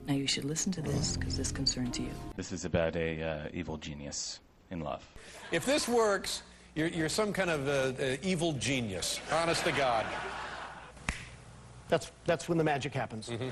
Now you should listen to this because this concerns you. This is about a evil genius in love. If this works, you're some kind of evil genius, honest to God. That's when the magic happens. Mm-hmm.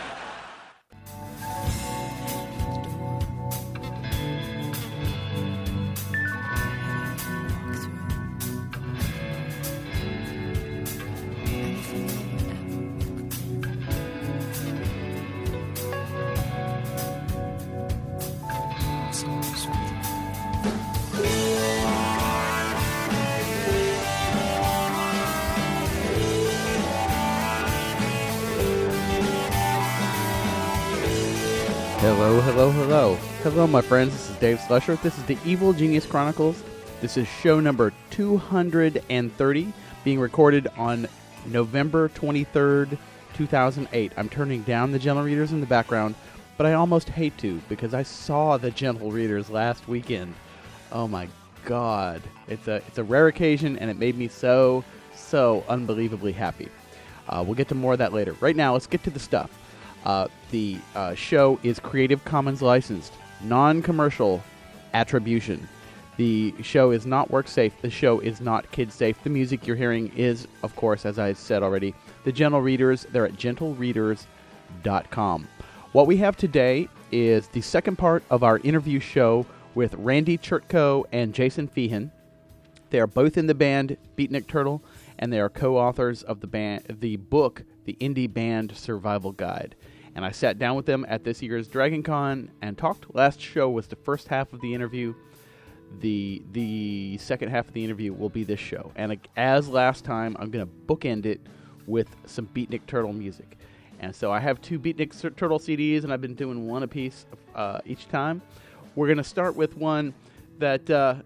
Hello, hello, hello. Hello, my friends. This is Dave Slusher. This is the Evil Genius Chronicles. This is show number 230, being recorded on November 23rd, 2008. I'm turning down the gentle readers in the background, but I almost hate to because I saw the gentle readers last weekend. Oh my God. It's a rare occasion, and it made me so unbelievably happy. We'll get to more of that later. Right now, let's get to the stuff. The show is Creative Commons licensed, non-commercial attribution. The show is not work safe. The show is not kid safe. The music you're hearing is, of course, as I said already, the Gentle Readers. They're at gentlereaders.com. What we have today is the second part of our interview show with Randy Chertko and Jason Feehan. They are both in the band Beatnik Turtle, and they are co-authors of the book, The Indie Band Survival Guide. And I sat down with them at this year's Dragon Con and talked. Last show was the first half of the interview. The second half of the interview will be this show. And as last time, I'm going to bookend it with some Beatnik Turtle music. And so I have two Beatnik Turtle CDs, and I've been doing one a piece each time. We're going to start with one that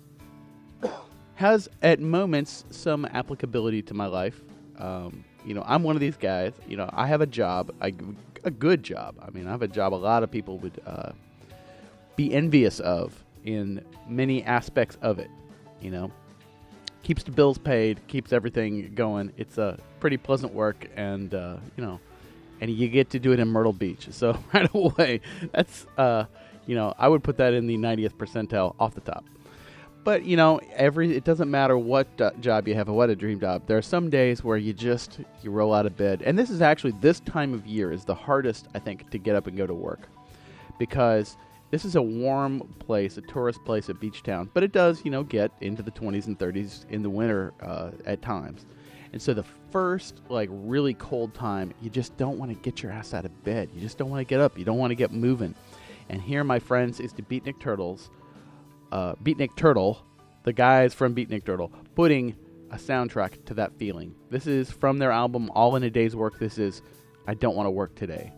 has, at moments, some applicability to my life. I'm one of these guys. I have a job, a good job. I mean, I have a job a lot of people would be envious of in many aspects of it. Keeps the bills paid, keeps everything going. It's a pretty pleasant work, and and you get to do it in Myrtle Beach. So right away, that's I would put that in the 90th percentile off the top. But, it doesn't matter what job you have or what a dream job. There are some days where you roll out of bed. And this time of year is the hardest, I think, to get up and go to work. Because this is a warm place, a tourist place, a beach town. But it does, get into the 20s and 30s in the winter at times. And so the first, really cold time, you just don't want to get your ass out of bed. You just don't want to get up. You don't want to get moving. And here, my friends, is the Beatnik Turtles. Beatnik Turtle, the guys from Beatnik Turtle, putting a soundtrack to that feeling. This is from their album All in a Day's Work. This is I Don't Want to Work Today.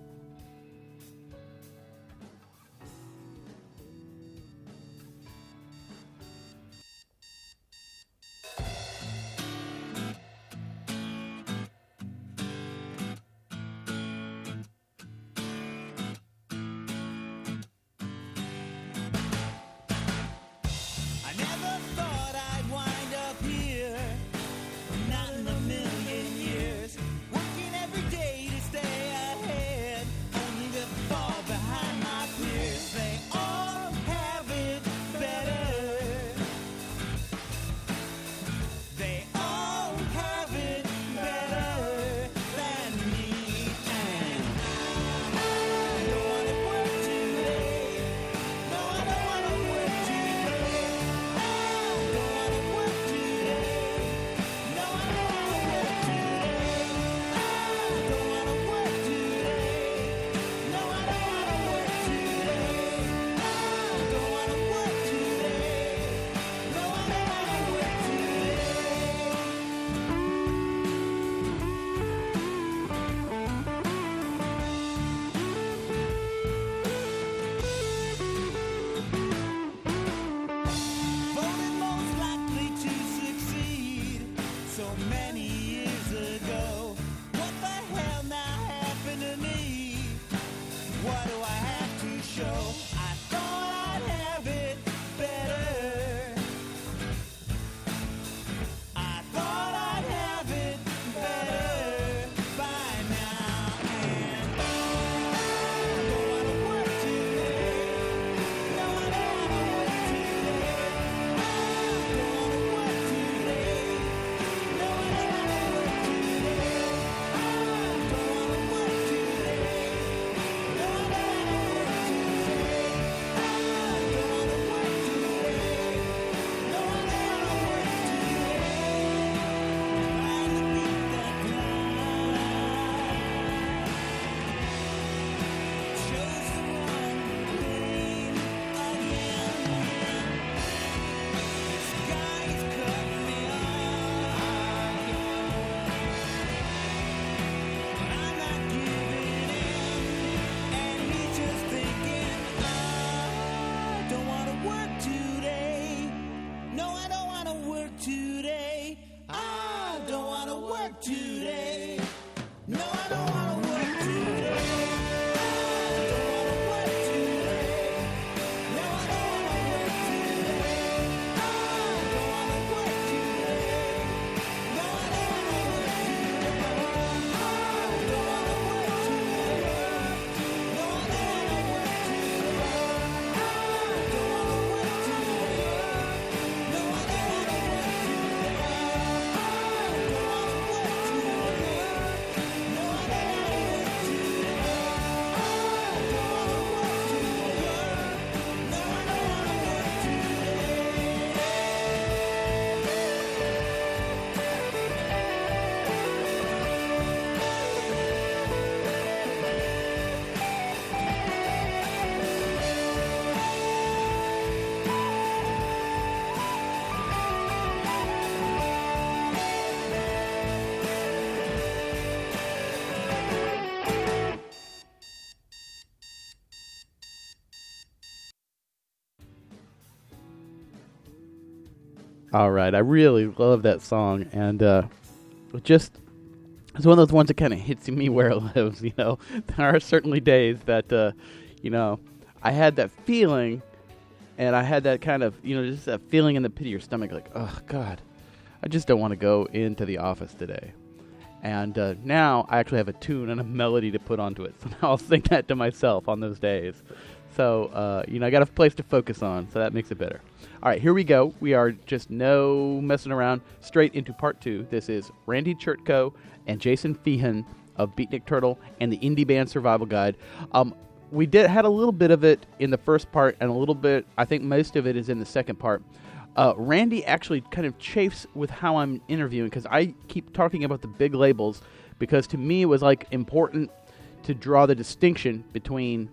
All right, I really love that song, and it's one of those ones that kind of hits me where it lives. You know, there are certainly days that I had that feeling, and I had that kind of just that feeling in the pit of your stomach, like, oh God, I just don't want to go into the office today. And now I actually have a tune and a melody to put onto it, so now I'll sing that to myself on those days. So I got a place to focus on, so that makes it better. All right, here we go. We are just no messing around, straight into part 2. This is Randy Chertko and Jason Feehan of Beatnik Turtle and the Indie Band Survival Guide. We had a little bit of it in the first part, and a little bit, I think most of it is in the second part. Randy actually kind of chafes with how I'm interviewing, because I keep talking about the big labels, because to me it was like important to draw the distinction between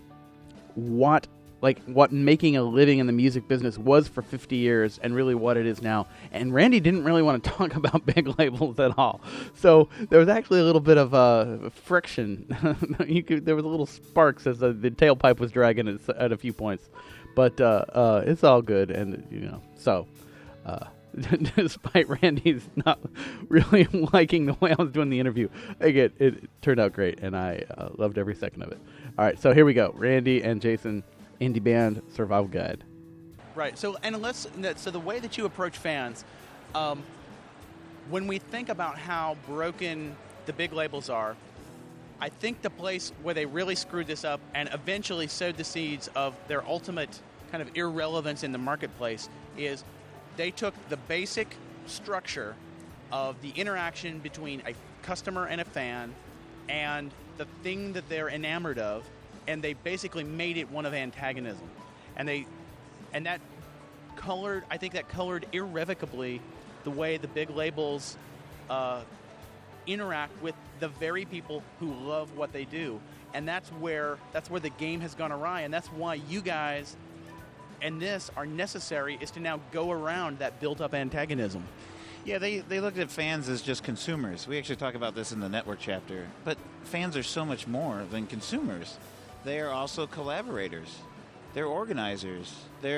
what making a living in the music business was for 50 years and really what it is now. And Randy didn't really want to talk about big labels at all. So there was actually a little bit of friction. There was a little sparks as the tailpipe was dragging at a few points. But it's all good. And, so despite Randy's not really liking the way I was doing the interview, it turned out great. And I loved every second of it. All right, so here we go. Randy and Jason, Indie Band Survival Guide. Right. So the way that you approach fans, when we think about how broken the big labels are, I think the place where they really screwed this up and eventually sowed the seeds of their ultimate kind of irrelevance in the marketplace is they took the basic structure of the interaction between a customer and a fan and the thing that they're enamored of, and they basically made it one of antagonism. And that colored irrevocably the way the big labels interact with the very people who love what they do. And that's where the game has gone awry, and that's why you guys and this are necessary, is to now go around that built-up antagonism. Yeah, they looked at fans as just consumers. We actually talk about this in the network chapter. But fans are so much more than consumers. They are also collaborators. They're organizers.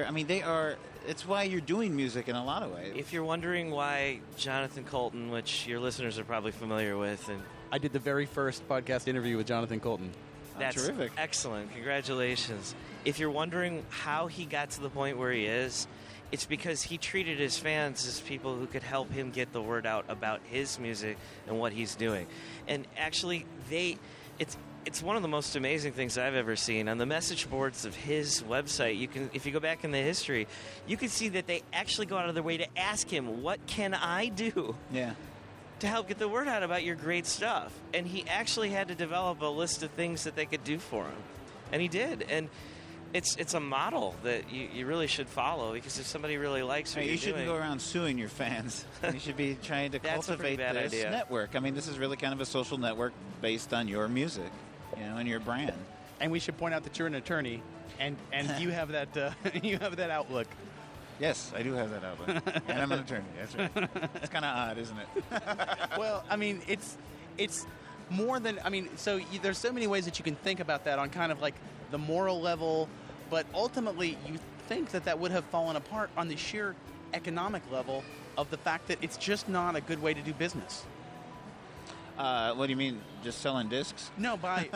It's why you're doing music in a lot of ways. If you're wondering why Jonathan Coulton, which your listeners are probably familiar with, and I did the very first podcast interview with Jonathan Coulton. That's terrific. Excellent. Congratulations. If you're wondering how he got to the point where he is, it's because he treated his fans as people who could help him get the word out about his music and what he's doing. And actually, it's one of the most amazing things I've ever seen. On the message boards of his website, if you go back in the history, you can see that they actually go out of their way to ask him, what can I do? Yeah. To help get the word out about your great stuff. And he actually had to develop a list of things that they could do for him. And he did. And it's a model that you really should follow, because if somebody really likes what you're doing... You shouldn't go around suing your fans. You should be trying to cultivate this idea. Network. I mean, this is really kind of a social network based on your music, and your brand. And we should point out that you're an attorney, and you have that you have that outlook. Yes, I do have that outlook. And I'm an attorney. That's right. It's kind of odd, isn't it? Well, I mean, it's more than... I mean, so there's so many ways that you can think about that on kind of like the moral level, but ultimately you think that would have fallen apart on the sheer economic level of the fact that it's just not a good way to do business. What do you mean, just selling discs? No, by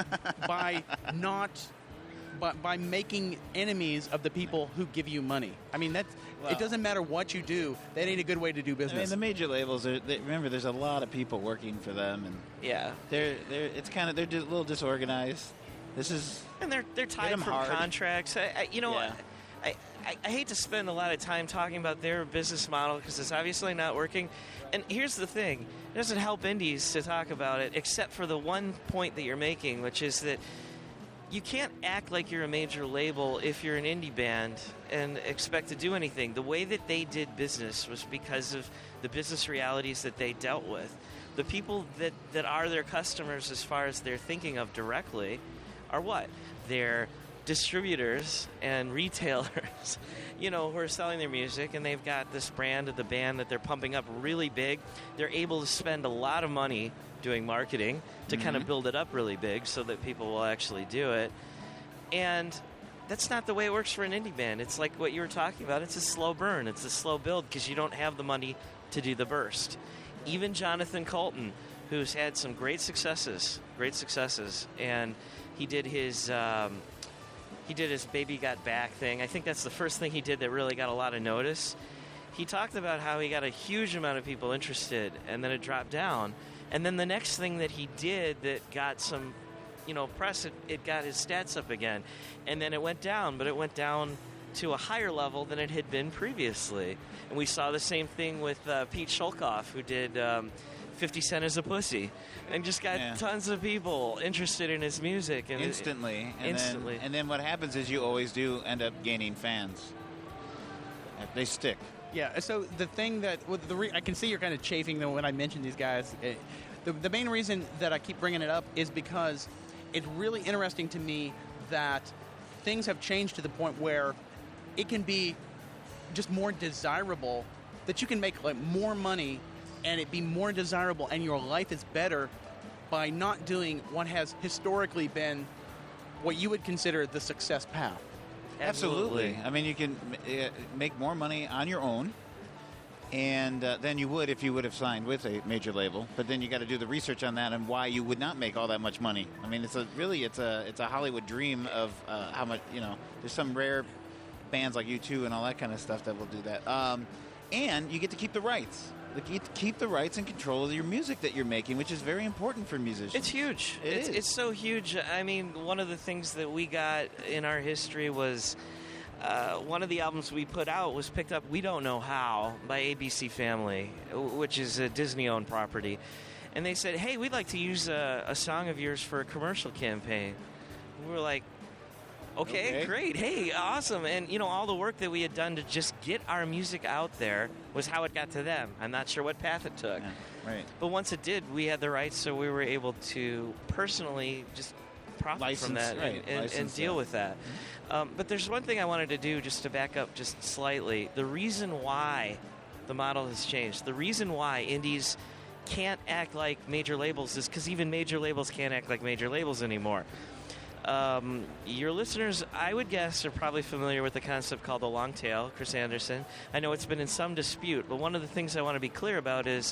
making enemies of the people who give you money. I mean, it doesn't matter what you do. That ain't a good way to do business. I mean, the major labels remember, there's a lot of people working for them, and yeah, they're a little disorganized. And they're tied from contracts. I hate to spend a lot of time talking about their business model, because it's obviously not working. And here's the thing. It doesn't help indies to talk about it, except for the one point that you're making, which is that you can't act like you're a major label if you're an indie band and expect to do anything. The way that they did business was because of the business realities that they dealt with. The people that are their customers, as far as they're thinking of directly, are what? They're distributors and retailers, who are selling their music, and they've got this brand of the band that they're pumping up really big. They're able to spend a lot of money doing marketing to kind of build it up really big so that people will actually do it. And that's not the way it works for an indie band. It's like what you were talking about. It's a slow burn. It's a slow build because you don't have the money to do the burst. Even Jonathan Coulton, who's had some great successes, and he did his Baby Got Back thing. I think that's the first thing he did that really got a lot of notice. He talked about how he got a huge amount of people interested, and then it dropped down. And then the next thing that he did that got some, press, it got his stats up again. And then it went down, but it went down to a higher level than it had been previously. And we saw the same thing with Pete Sholkoff, who did 50 Cent Is a Pussy, and just got tons of people interested in his music. And instantly. And then what happens is you always do end up gaining fans. They stick. Yeah, so the thing that I can see you're kind of chafing them when I mention these guys. The main reason that I keep bringing it up is because it's really interesting to me that things have changed to the point where it can be just more desirable, that you can make like more money and it be more desirable and your life is better by not doing what has historically been what you would consider the success path. Absolutely. I mean, you can make more money on your own and than you would if you would have signed with a major label. But then you got to do the research on that and why you would not make all that much money. I mean, it's a Hollywood dream of how much, there's some rare bands like U2 and all that kind of stuff that will do that. And you get to keep the rights. You get to keep the rights and control of your music that you're making, which is very important for musicians. It's huge. It's so huge. I mean, one of the things that we got in our history was one of the albums we put out was picked up, We Don't Know How, by ABC Family, which is a Disney-owned property. And they said, hey, we'd like to use a song of yours for a commercial campaign. We were like, okay, great. Hey, awesome. And, all the work that we had done to just get our music out there was how it got to them. I'm not sure what path it took. Yeah, right. But once it did, we had the rights, so we were able to personally just profit from that and deal with that. Mm-hmm. But there's one thing I wanted to do just to back up just slightly. The reason why the model has changed, the reason why indies can't act like major labels is because even major labels can't act like major labels anymore. Your listeners, I would guess, are probably familiar with the concept called the long tail, Chris Anderson. I know it's been in some dispute, but one of the things I want to be clear about is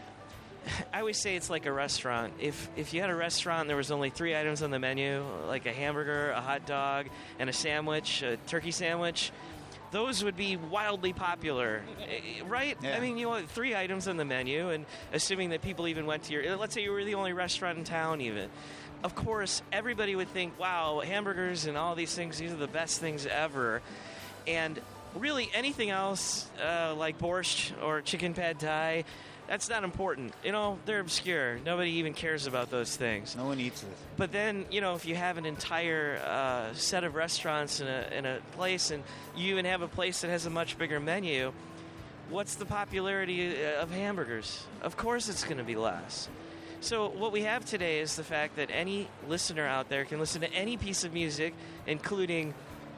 I always say it's like a restaurant. If you had a restaurant and there was only 3 items on the menu, like a hamburger, a hot dog, and a sandwich, a turkey sandwich, those would be wildly popular, right? Yeah. I mean, 3 items on the menu, and assuming that people even went to let's say you were the only restaurant in town even. Of course, everybody would think, wow, hamburgers and all these things, these are the best things ever. And really anything else, like borscht or chicken pad thai, that's not important. They're obscure. Nobody even cares about those things. No one eats it. But then, if you have an entire set of restaurants in a place, and you even have a place that has a much bigger menu, what's the popularity of hamburgers? Of course it's going to be less. So what we have today is the fact that any listener out there can listen to any piece of music, including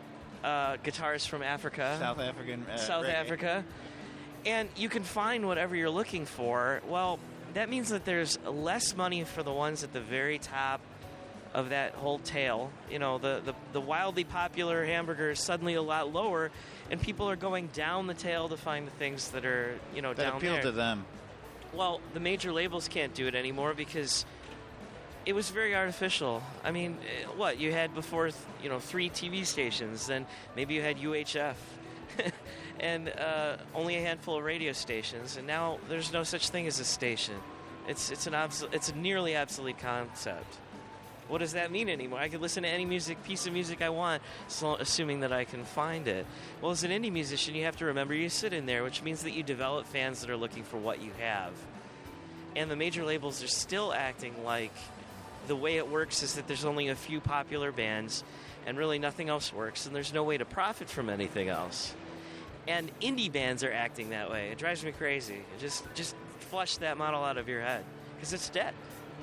guitars from Africa. South African. South Africa. And you can find whatever you're looking for. Well, that means that there's less money for the ones at the very top of that whole tail. The wildly popular hamburger is suddenly a lot lower, and people are going down the tail to find the things that are, that down appeal there. to them. Well, the major labels can't do it anymore because it was very artificial. I mean, what you had before, 3 TV stations, then maybe you had UHF, and only a handful of radio stations, and now there's no such thing as a station. It's a nearly obsolete concept. What does that mean anymore? I could listen to any piece of music I want, assuming that I can find it. Well, as an indie musician, you have to remember you sit in there, which means that you develop fans that are looking for what you have. And the major labels are still acting like the way it works is that there's only a few popular bands, and really nothing else works, and there's no way to profit from anything else. And indie bands are acting that way. It drives me crazy. Just flush that model out of your head, because it's dead.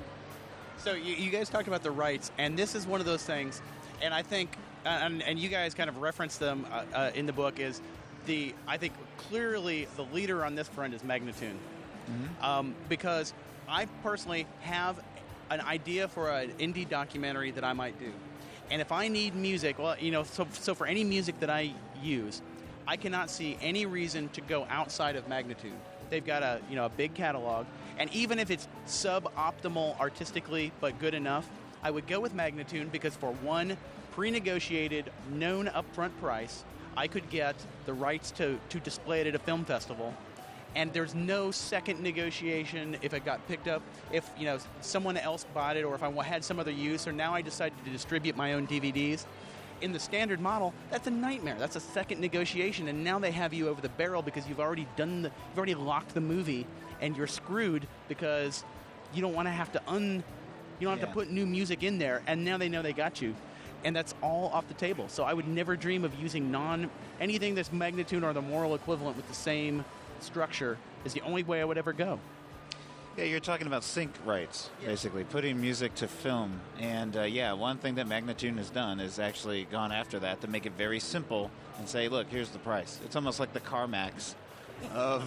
So you guys talked about the rights, and this is one of those things, and I think, and you guys kind of referenced them in the book, is I think clearly the leader on this front is Magnatune. Mm-hmm. Because I personally have an idea for an indie documentary that I might do. And if I need music, well, so for any music that I use, I cannot see any reason to go outside of Magnatune. They've got a big catalog, and even if it's suboptimal artistically but good enough, I would go with Magnatune because for one pre-negotiated, known upfront price, I could get the rights to display it at a film festival. And there's no second negotiation if it got picked up, if someone else bought it, or if I had some other use, or now I decided to distribute my own DVDs. In the standard model, that's a nightmare. That's a second negotiation, and now they have you over the barrel because you've already locked the movie, and you're screwed because you don't want to have to have to put new music in there, and now they know they got you. And that's all off the table. So I would never dream of using anything that's Magnatune or the moral equivalent with the same structure is the only way I would ever go. Yeah, you're talking about sync rights, basically, putting music to film. And, one thing that Magnatune has done is actually gone after that to make it very simple and say, look, here's the price. It's almost like the CarMax of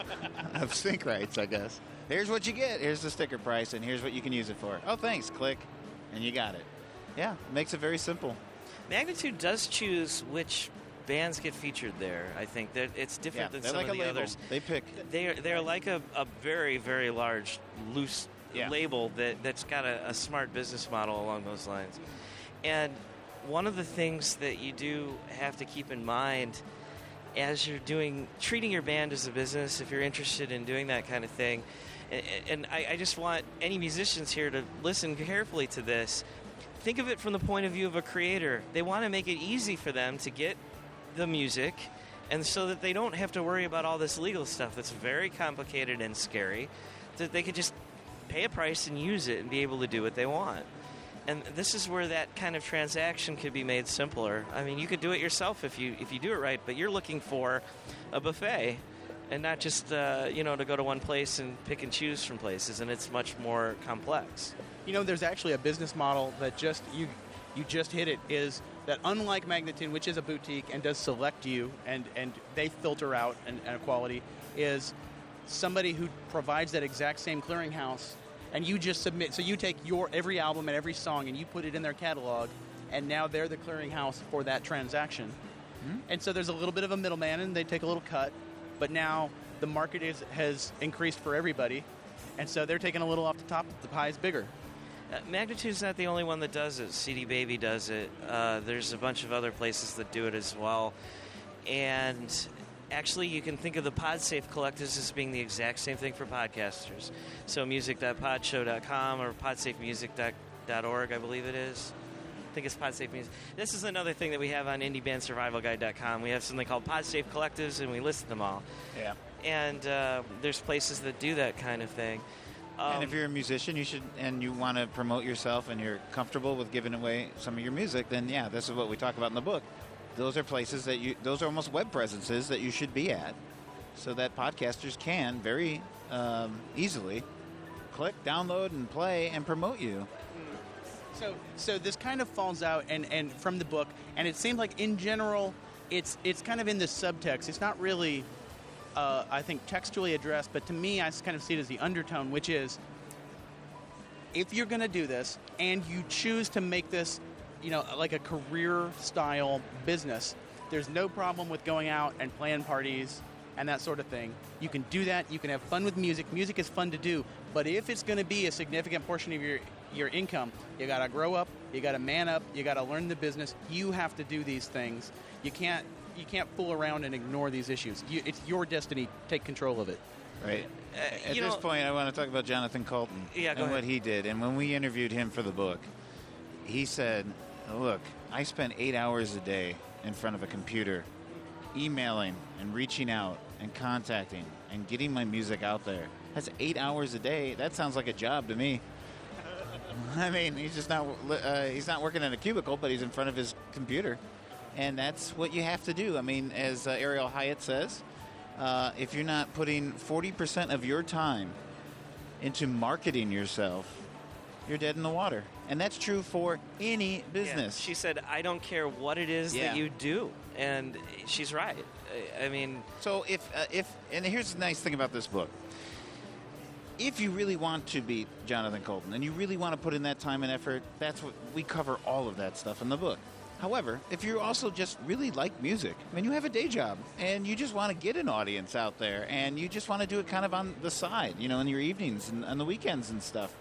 sync rights, I guess. Here's what you get. Here's the sticker price, and here's what you can use it for. Oh, thanks. Click, and you got it. Yeah, makes it very simple. Magnatune does choose which bands get featured there. I think that it's different than some like of the others. They pick. They're like a very, very large, loose label that's got a smart business model along those lines. And one of the things that you do have to keep in mind as you're treating your band as a business, if you're interested in doing that kind of thing, and I just want any musicians here to listen carefully to this. Think of it from the point of view of a creator. They want to make it easy for them to get the music, and so that they don't have to worry about all this legal stuff that's very complicated and scary, that they could just pay a price and use it and be able to do what they want. And this is where that kind of transaction could be made simpler. I mean, you could do it yourself if you do it right, but you're looking for a buffet and not just to go to one place and pick and choose from places, and it's much more complex. There's actually a business model that you just hit it, is that unlike Magnatune, which is a boutique and does select you and they filter out and quality, is somebody who provides that exact same clearinghouse, and you just submit. So you take your every album and every song and you put it in their catalog, and now they're the clearinghouse for that transaction. Mm-hmm. And so there's a little bit of a middleman, and they take a little cut, but now the market has increased for everybody, and so they're taking a little off the top. The pie is bigger. Magnatude's not the only one that does it. CD Baby does it. There's a bunch of other places that do it as well. And actually, you can think of the PodSafe collectives as being the exact same thing for podcasters. So music.podshow.com or podsafemusic.org, I believe it is. I think it's PodSafe Music. This is another thing that we have on IndieBandSurvivalGuide.com. We have something called PodSafe Collectives, and we list them all. Yeah. And there's places that do that kind of thing. And if you're a musician, you want to promote yourself, and you're comfortable with giving away some of your music, then this is what we talk about in the book. Those are places those are almost web presences that you should be at, so that podcasters can very easily click, download, and play and promote you. So this kind of falls out and from the book, and it seems like in general, it's kind of in the subtext. It's not really. I think textually addressed, but to me, I kind of see it as the undertone, which is, if you're going to do this and you choose to make this, like a career-style business, there's no problem with going out and playing parties and that sort of thing. You can do that. You can have fun with music. Music is fun to do. But if it's going to be a significant portion of your income, you got to grow up. You got to man up. You got to learn the business. You have to do these things. You can't fool around and ignore these issues. It's your destiny. Take control of it. Right. At this point, I want to talk about Jonathan Coulton and what he did. And when we interviewed him for the book, he said, look, I spent 8 hours a day in front of a computer emailing and reaching out and contacting and getting my music out there. That's 8 hours a day. That sounds like a job to me. I mean, he's not working in a cubicle, but he's in front of his computer. And that's what you have to do. I mean, as Ariel Hyatt says, if you're not putting 40% of your time into marketing yourself, you're dead in the water. And that's true for any business. Yeah. She said, I don't care what it is that you do. And she's right. I mean... So if and here's the nice thing about this book. if you really want to be Jonathan Coulton and you really want to put in that time and effort, that's what we cover, all of that stuff in the book. However, if you also just really like music, I mean, you have a day job and you just want to get an audience out there and you just want to do it kind of on the side, you know, in your evenings and on the weekends and stuff,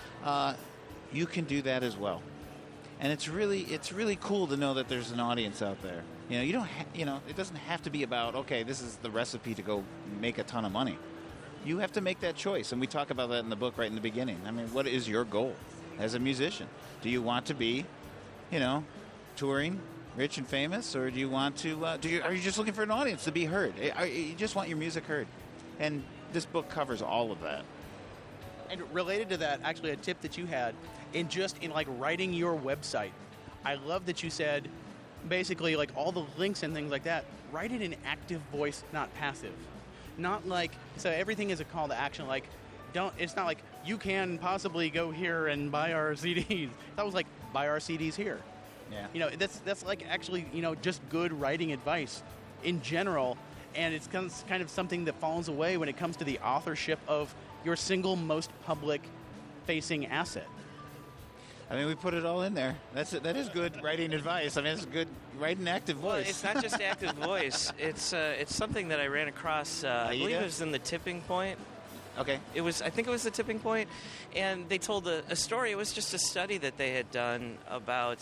you can do that as well. And it's really cool to know that there's an audience out there. You know, you don't it doesn't have to be about, okay, this is the recipe to go make a ton of money. You have to make that choice, and we talk about that in the book right in the beginning. I mean, what is your goal as a musician? Do you want to be, you know, touring, rich and famous, or do you want to? Are you just looking for an audience to be heard? You just want your music heard, and this book covers all of that. And related to that, actually, a tip that you had in like writing your website, I love that you said, basically, like all the links and things like that, write it in active voice, not passive. Not like, so everything is a call to action. Like, it's not like you can possibly go here and buy our CDs. That was like, buy our CDs here. Yeah. You know, that's like actually, you know, just good writing advice in general. And it's kind of something that falls away when it comes to the authorship of your single most public facing asset. I mean, we put it all in there. That is good writing advice. I mean, it's good writing active voice. Well, it's not just active voice. It's something that I ran across. I believe it was in the Tipping Point. Okay. I think it was the Tipping Point, and they told a story. It was just a study that they had done about.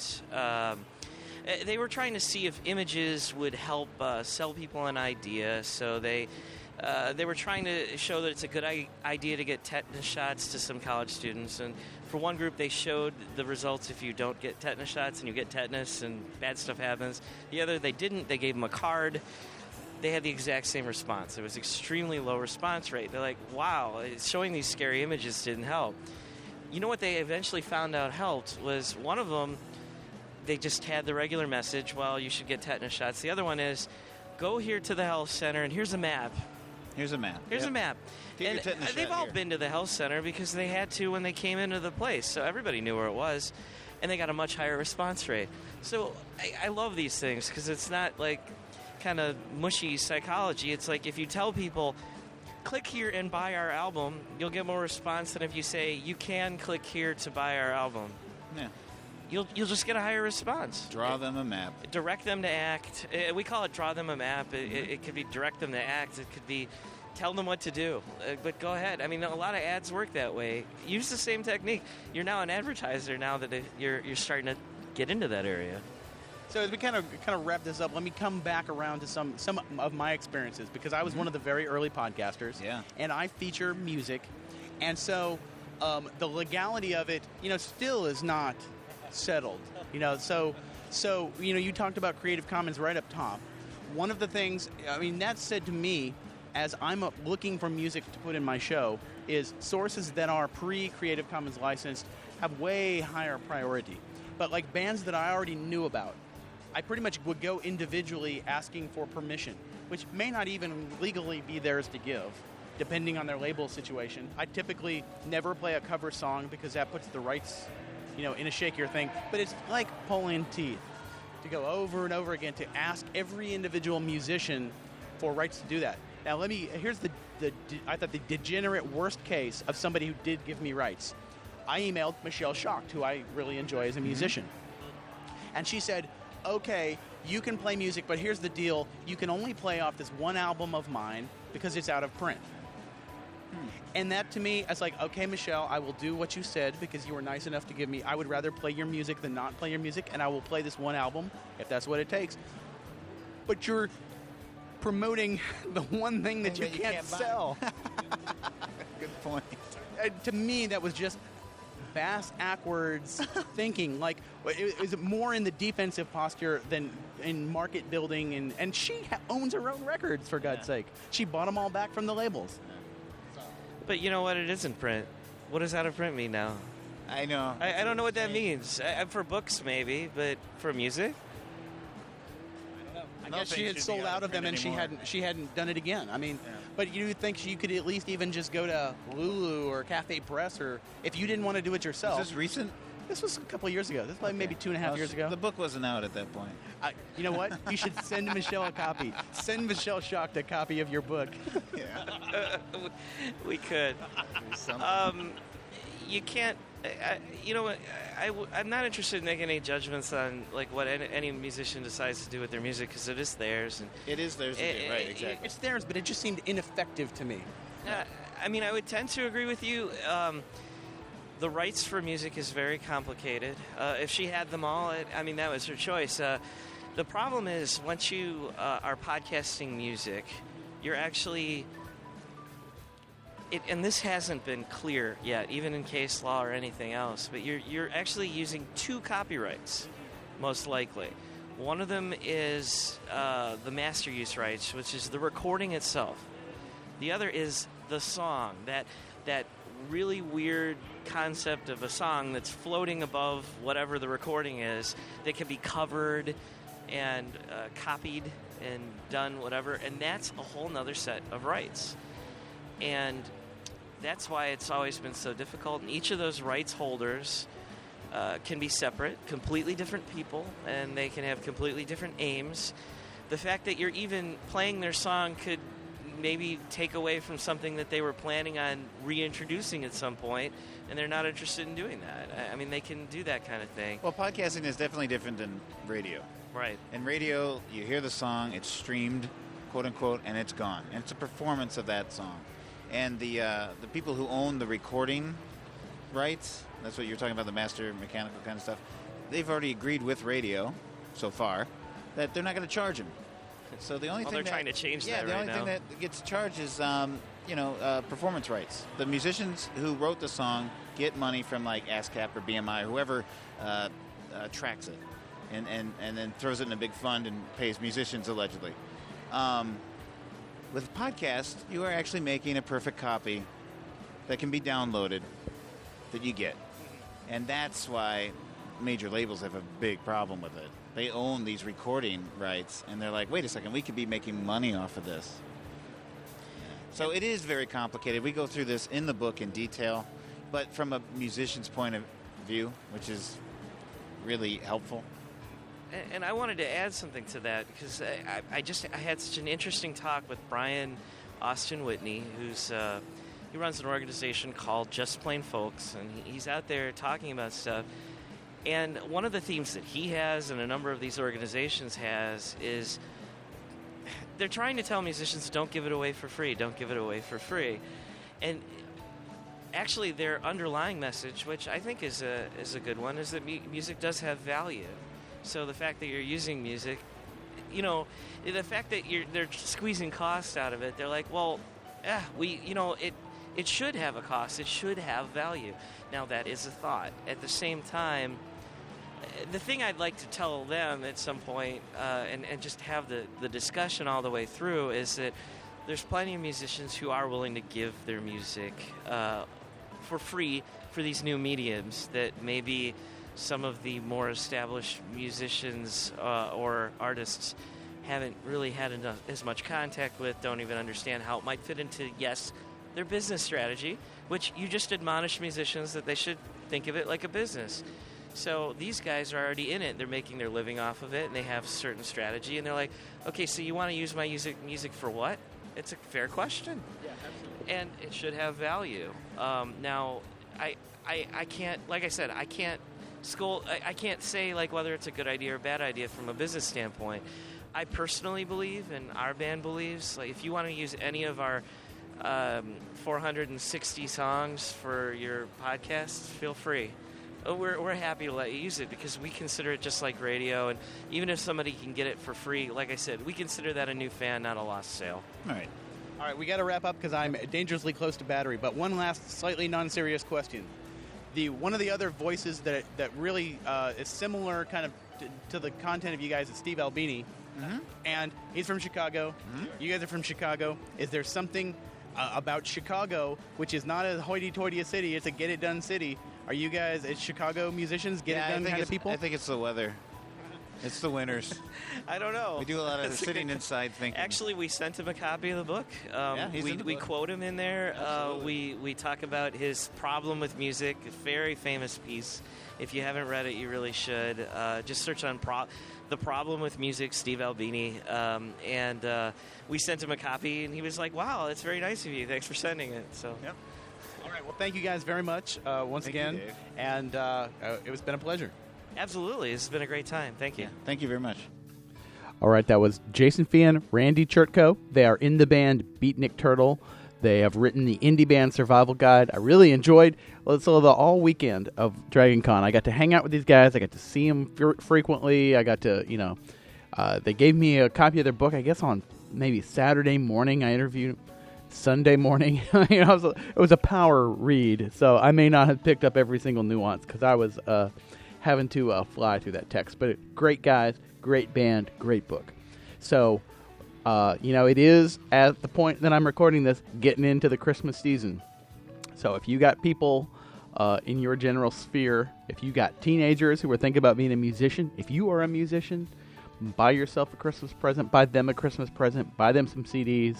They were trying to see if images would help sell people an idea. So they were trying to show that it's a good idea to get tetanus shots to some college students. And for one group, they showed the results if you don't get tetanus shots and you get tetanus and bad stuff happens. The other, they didn't. They gave them a card. They had the exact same response. It was extremely low response rate. They're like, wow, showing these scary images didn't help. You know what they eventually found out helped was one of them, they just had the regular message, well, you should get tetanus shots. The other one is, go here to the health center, and here's a map. Here's a map. Here's a map. And they've all been to the health center because they had to when they came into the place. So everybody knew where it was, and they got a much higher response rate. So I love these things because it's not like kind of mushy psychology. It's like if you tell people, click here and buy our album, you'll get more response than if you say, you can click here to buy our album. Yeah. You'll just get a higher response. Draw them a map. Direct them to act. We call it draw them a map. It could be direct them to act. It could be tell them what to do. But go ahead. I mean, a lot of ads work that way. Use the same technique. You're now an advertiser now that you're starting to get into that area. So as we kind of wrap this up, let me come back around to some of my experiences, because I was one of the very early podcasters. Yeah. And I feature music. And so the legality of it, you know, still is not settled. You know, so you know, you talked about Creative Commons right up top. One of the things, I mean, that said to me, as I'm looking for music to put in my show, is sources that are pre-Creative Commons licensed have way higher priority. But like bands that I already knew about, I pretty much would go individually asking for permission, which may not even legally be theirs to give, depending on their label situation. I typically never play a cover song because that puts the rights, you know, in a shakier thing. But it's like pulling teeth to go over and over again to ask every individual musician for rights to do that. Now here's the I thought the degenerate worst case of somebody who did give me rights. I emailed Michelle Schacht, who I really enjoy as a musician. And she said, okay, you can play music, but here's the deal. You can only play off this one album of mine because it's out of print. And that to me, I was like, okay, Michelle, I will do what you said because you were nice enough to give me. I would rather play your music than not play your music, and I will play this one album if that's what it takes. But you're promoting the one thing that you can't sell. Good point. To me, that was just backwards thinking. Like, it was more in the defensive posture than in market building. And she owns her own records, for God's sake. She bought them all back from the labels. But you know what? It isn't print. What does out of print mean now? I know. I don't know what that means. For books, maybe, but for music? I guess she had sold out of them and she hadn't done it again. I mean, but you think you could at least even just go to Lulu or Cafe Press, or if you didn't want to do it yourself. Is this recent? This was a couple of years ago. This was maybe 2.5 years ago. The book wasn't out at that point. You know what? You should send Michelle a copy. Send Michelle Schacht a copy of your book. We could. You can't. You know what? I'm not interested in making any judgments on like what any musician decides to do with their music because it is theirs. And it is theirs to do, right? Exactly. It's theirs, but it just seemed ineffective to me. I mean, I would tend to agree with you. The rights for music is very complicated. If she had them all, I mean, that was her choice. The problem is once you are podcasting music, you're actually... and this hasn't been clear yet, even in case law or anything else, but you're actually using 2 copyrights, most likely. One of them is the master use rights, which is the recording itself. The other is the song, that really weird concept of a song that's floating above whatever the recording is, that can be covered and copied and done whatever, and that's a whole nother set of rights. And that's why it's always been so difficult. And each of those rights holders can be separate, completely different people, and they can have completely different aims. The fact that you're even playing their song could maybe take away from something that they were planning on reintroducing at some point, and they're not interested in doing that. I mean, they can do that kind of thing. Well, podcasting is definitely different than radio. Right. In radio, you hear the song, it's streamed, quote unquote, and it's gone. And it's a performance of that song. And the people who own the recording rights, that's what you're talking about, the master mechanical kind of stuff, they've already agreed with radio so far that they're not going to charge them. So the only thing they're trying to change that right now. Yeah, the only thing that gets charged is performance rights. The musicians who wrote the song get money from like ASCAP or BMI or whoever tracks it, and then throws it in a big fund and pays musicians allegedly. With podcast, you are actually making a perfect copy that can be downloaded that you get, and that's why major labels have a big problem with it. They own these recording rights, and they're like, wait a second, we could be making money off of this. So it is very complicated. We go through this in the book in detail, but from a musician's point of view, which is really helpful. And I wanted to add something to that because I had such an interesting talk with Brian Austin Whitney, he runs an organization called Just Plain Folks, and he's out there talking about stuff. And one of the themes that he has and a number of these organizations has is they're trying to tell musicians, don't give it away for free, don't give it away for free. And actually their underlying message, which I think is a good one, is that music does have value. So the fact that you're using music, the fact that they're squeezing costs out of it, they're like, well, it should have a cost. It should have value. Now, that is a thought. At the same time, the thing I'd like to tell them at some point and just have the discussion all the way through is that there's plenty of musicians who are willing to give their music for free for these new mediums that maybe some of the more established musicians or artists haven't really had as much contact with, don't even understand how it might fit into, yes, their business strategy, which you just admonish musicians that they should think of it like a business. So these guys are already in it. They're making their living off of it, and they have a certain strategy, and they're like, okay, so you want to use my music for what? It's a fair question. Yeah, absolutely. And it should have value. Now, I can't, like I said, I can't say like whether it's a good idea or bad idea from a business standpoint. I personally believe, and our band believes, like if you want to use any of our 460 songs for your podcast, feel free. We're happy to let you use it because we consider it just like radio, and even if somebody can get it for free, like I said, we consider that a new fan, not a lost sale. All right, we got to wrap up because I'm dangerously close to battery. But one last, slightly non-serious question: one of the other voices that really is similar, kind of to the content of you guys, is Steve Albini, and he's from Chicago. You guys are from Chicago. Is there something about Chicago which is not a hoity-toity city? It's a get-it-done city. Are you guys, as Chicago musicians, get-it-done kind of people? I think it's the weather. It's the winners. I don't know. We do a lot of sitting inside thinking. Actually, we sent him a copy of the book. He's in the we book. quote him in there. We talk about his problem with music. A very famous piece. If you haven't read it, you really should. Just search on The Problem with Music, Steve Albini. And we sent him a copy, and he was like, wow, that's very nice of you. Thanks for sending it. So. Yep. All right. Well, thank you guys very much once again. You, Dave. And it's been a pleasure. Absolutely. This has been a great time. Thank you. Yeah. Thank you very much. All right, that was Jason Feehan, Randy Chertko. They are in the band Beatnik Turtle. They have written the Indie Band Survival Guide. I really enjoyed the all weekend of Dragon Con. I got to hang out with these guys. I got to see them frequently. I got to, they gave me a copy of their book, I guess, on maybe Saturday morning. I interviewed Sunday morning. It was a power read, so I may not have picked up every single nuance because I was having to fly through that text. But great guys, great band, great book. So, it is at the point that I'm recording this, getting into the Christmas season. So if you got people in your general sphere, if you got teenagers who are thinking about being a musician, if you are a musician, buy yourself a Christmas present, buy them a Christmas present, buy them some CDs.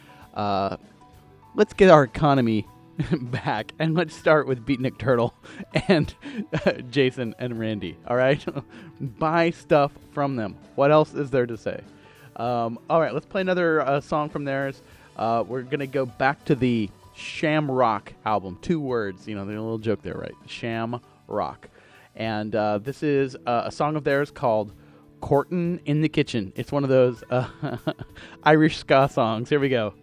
Let's get our economy back, and let's start with Beatnik Turtle and Jason and Randy. All right, buy stuff from them. What else is there to say? All right, let's play another song from theirs. We're gonna go back to the Shamrock album. 2 words, there's a little joke there, right? Shamrock, and this is a song of theirs called "Courtin' in the Kitchen." It's one of those Irish ska songs. Here we go.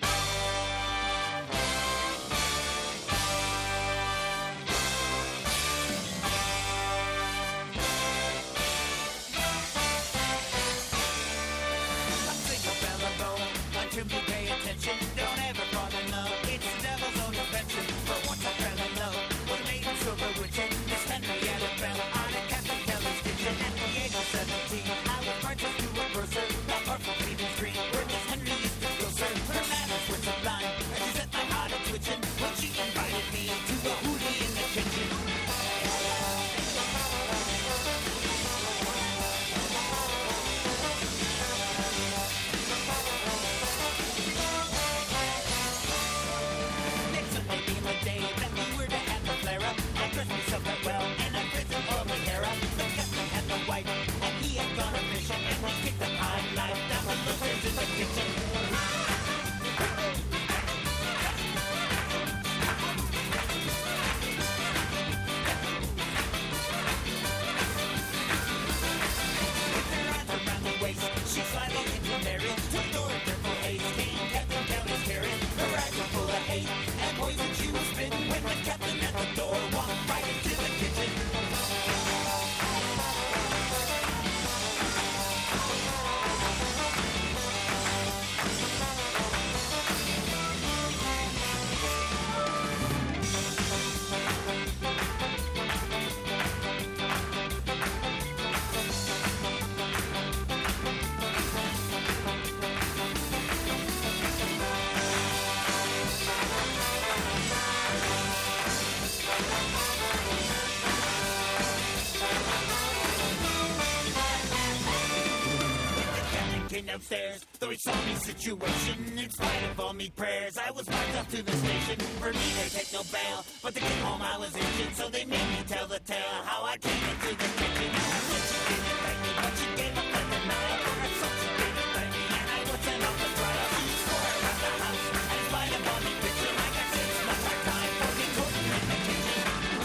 Upstairs, though he saw me situation, in spite of all me prayers, I was marked up to the station. For me, they take no bail, but to get home I was injured, so they made me tell the tale how I came into the kitchen. When she didn't thank me, but she gave up like a night. So she didn't thank me, and I wasn't off the trial. She swore around the house, and in spite of all me bitching, I got 6 months hard time for me cooking in the kitchen.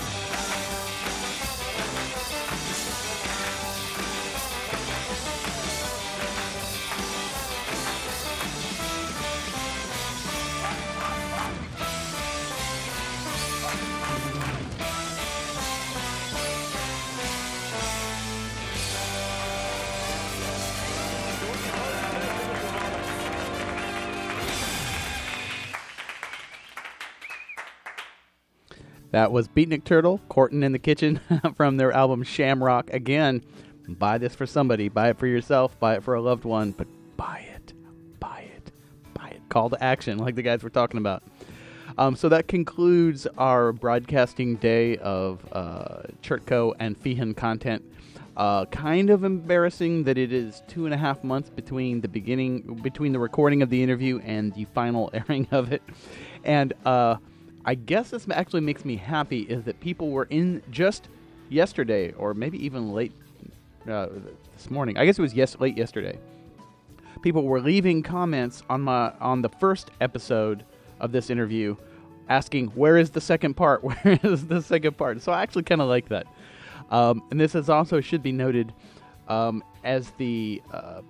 That was Beatnik Turtle, Courtin' in the Kitchen, from their album Shamrock. Again, buy this for somebody. Buy it for yourself. Buy it for a loved one. But buy it. Buy it. Buy it. Call to action, like the guys were talking about. So that concludes our broadcasting day of Chertko and Feehan content. Kind of embarrassing that it is 2.5 months between the recording of the interview and the final airing of it. And I guess this actually makes me happy is that people were in just yesterday, or maybe even late this morning. I guess it was late yesterday. People were leaving comments on the first episode of this interview, asking, "Where is the second part? Where is the second part?" So I actually kind of like that. And this is also should be noted as the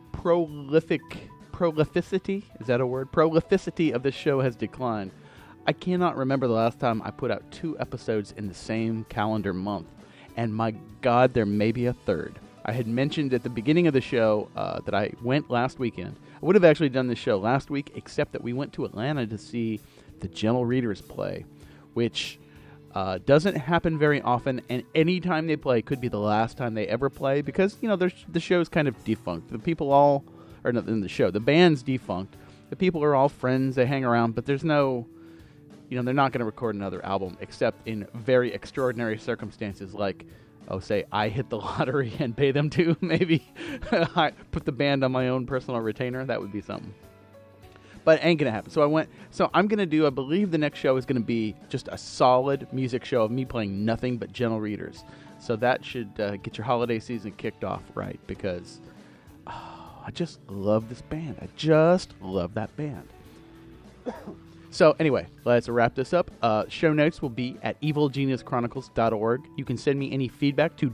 prolificity, is that a word? Prolificity of this show has declined. I cannot remember the last time I put out 2 episodes in the same calendar month. And my God, there may be a third. I had mentioned at the beginning of the show that I went last weekend. I would have actually done this show last week, except that we went to Atlanta to see the Gentle Readers play, which doesn't happen very often, and any time they play could be the last time they ever play, because, the show's kind of defunct. The people all, or not in the show, the band's defunct. The people are all friends, they hang around, but there's no, they're not going to record another album, except in very extraordinary circumstances, like, say, I hit the lottery and pay them to, maybe. I put the band on my own personal retainer, that would be something. But it ain't going to happen. So I'm going to do, I believe the next show is going to be just a solid music show of me playing nothing but Gentle Readers. So that should get your holiday season kicked off right, because I just love this band. I just love that band. So anyway, let's wrap this up. Show notes will be at evilgeniuschronicles.org. You can send me any feedback to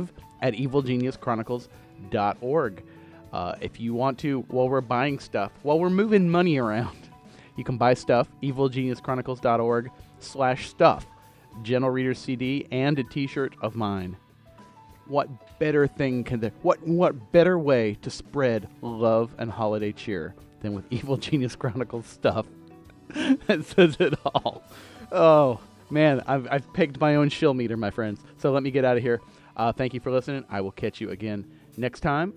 dave@evilgeniuschronicles.org. If you want to, while we're buying stuff, while we're moving money around, you can buy stuff, evilgeniuschronicles.org/stuff, Gentle Readers CD, and a t-shirt of mine. What better thing can there, what better way to spread love and holiday cheer than with Evil Genius Chronicles stuff? That says it all. Oh, man, I've pegged my own shill meter, my friends. So let me get out of here. Thank you for listening. I will catch you again next time.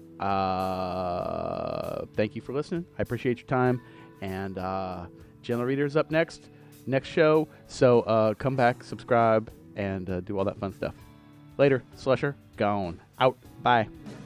Thank you for listening. I appreciate your time. And Gentle Readers up next show. So come back, subscribe, and do all that fun stuff. Later. Slusher, gone. Out. Bye.